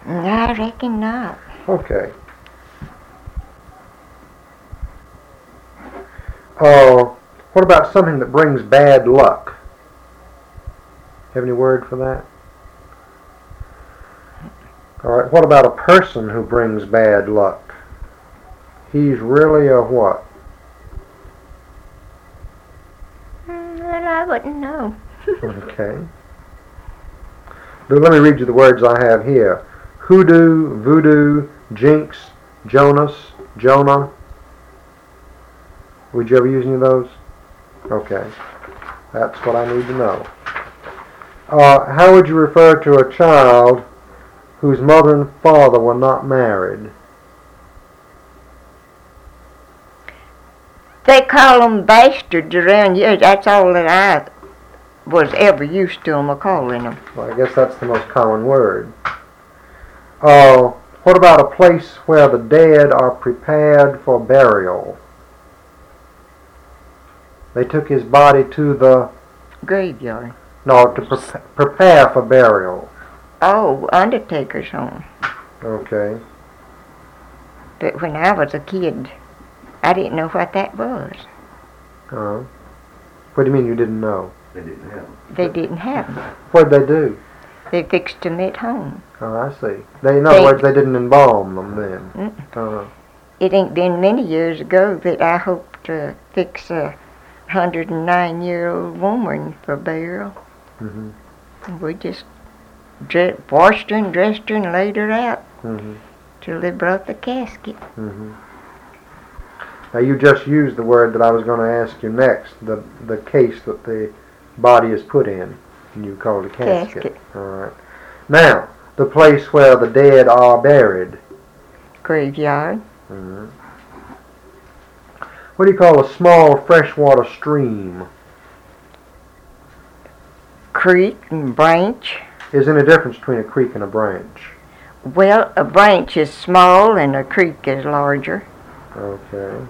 I reckon not. Okay. What about something that brings bad luck? Have any word for that? All right. What about a person who brings bad luck? He's really a what? Well, I wouldn't know. Okay. Let me read you the words I have here. Hoodoo, voodoo, jinx, Jonas, Jonah. Would you ever use any of those? Okay. That's what I need to know. How would you refer to a child whose mother and father were not married? They call them bastards around here. That's all that I was ever used to them calling them. Well, I guess that's the most common word. What about a place where the dead are prepared for burial? They took his body to the... Graveyard. No, to prepare for burial. Oh, undertaker's home. Okay. But when I was a kid, I didn't know what that was. What do you mean you didn't know? They didn't have them. They didn't have them. What did they do? They fixed them at home. Oh, I see. In other words, they didn't embalm them then. It ain't been many years ago that I hoped to fix a 109-year-old woman for burial. Mm-hmm. We just washed her and dressed her and laid her out till they brought the casket. Mm-hmm. Now you just used the word that I was going to ask you next, the case that the body is put in, and you called it a casket. All right. Now, the place where the dead are buried. Graveyard. Mm-hmm. What do you call a small freshwater stream? Creek and branch. Is there any difference between a creek and a branch? Well, a branch is small and a creek is larger. Okay.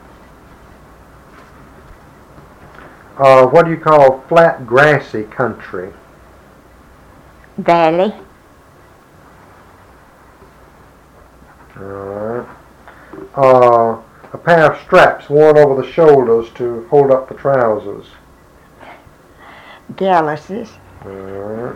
What do you call flat, grassy country? Valley. All right. A pair of straps worn over the shoulders to hold up the trousers. Galluses. All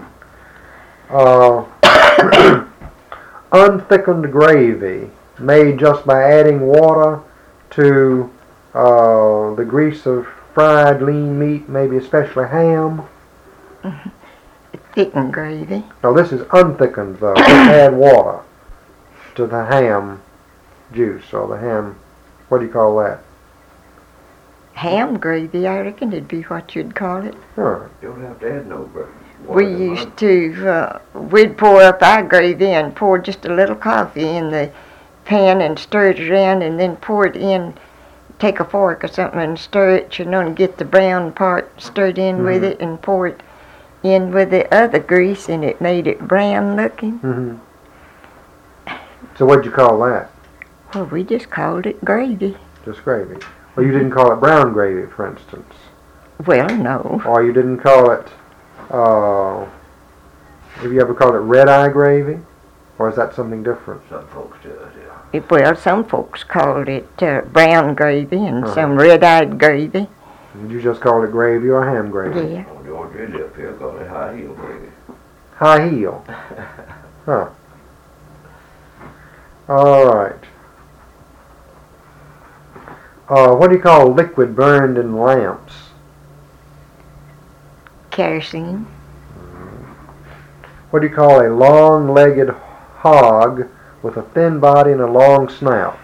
right. Unthickened gravy made just by adding water to the grease of fried lean meat, maybe especially ham. Thickened gravy. No, this is unthickened though. Just add water to the ham juice or the ham. What do you call that? Ham gravy, I reckon it'd be what you'd call it. Huh. You don't have to add no water. We used to, we'd pour up our gravy and pour just a little coffee in the pan and stir it around and then pour it in, take a fork or something and stir it, and get the brown part stirred in with it and pour it in with the other grease and it made it brown looking. Mm-hmm. So what'd you call that? Well, we just called it gravy. Just gravy. Well, you didn't call it brown gravy, for instance. Well, no. Or you didn't call it, have you ever called it red-eye gravy? Or is that something different? Some folks do, yeah. Well, some folks called it brown gravy and some red-eyed gravy. Did you just call it gravy or ham gravy? Yeah. On the orange ridge up here, call it high heel gravy. High heel. Huh. All right. What do you call liquid burned in lamps? Kerosene. What do you call a long-legged hog with a thin body and a long snout?